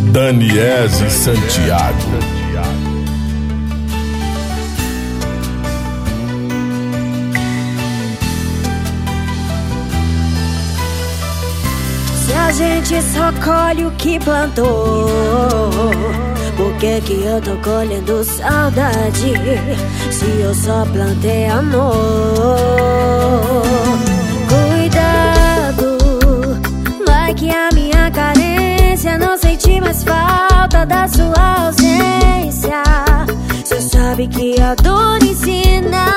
Daniese Santiago. Se a gente só colhe o que plantou, por que que eu tô colhendo saudade? Se eu só plantei amor. Cuidado, vai que a minha carência não senti mais falta da sua ausência. Cê sabe que a dor ensina.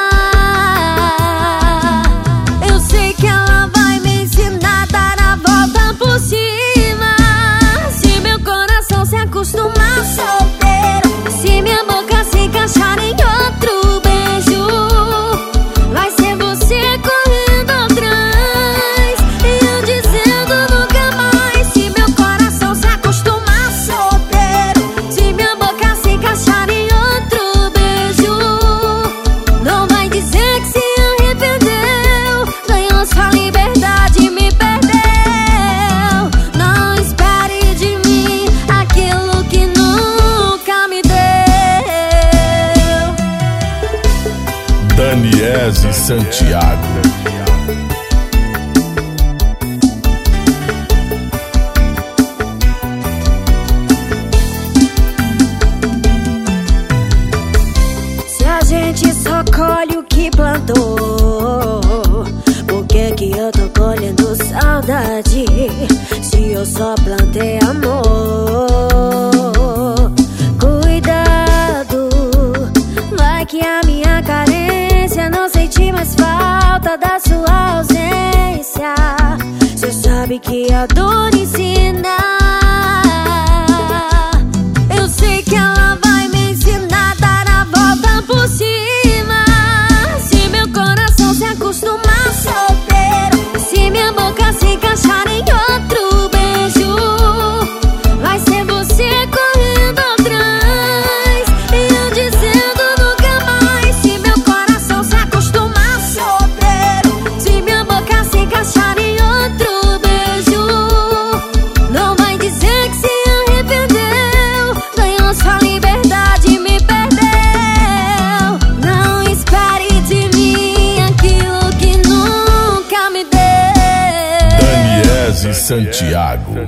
Eu sei que ela vai me ensinar a dar a volta por cima. Se meu coração se acostumar solteiro, se minha boca se encaixar em outro beijo, vai ser você correndo atrás e eu dizendo nunca mais. Se meu coração se acostumar solteiro, se minha boca se encaixar em outro beijo, não vai dizer que se arrependeu, ganhou sua liberdade e me perdeu. Não espere de mim aquilo que nunca me deu. Daniese Santiago. Se a gente só colhe o que plantou, por que que eu tô colhendo saudade? Se eu só plantei amor. Cuidado, vai que a minha carência não senti mais falta da sua ausência. Cê sabe que a dor ensina. Eu sei que ela vai me ensinar a dar a volta por cima. Se meu coração se acostumar solteiro, se minha boca se encaixar em outro beijo, vai ser você correndo atrás e eu dizendo nunca mais. Se meu coração se acostumar solteiro, se minha boca se encaixar em outro beijo, não vai dizer que se arrependeu, ganhou sua liberdade e me perdeu. Não espere de mim aquilo que nunca me deu. Daniese Santiago.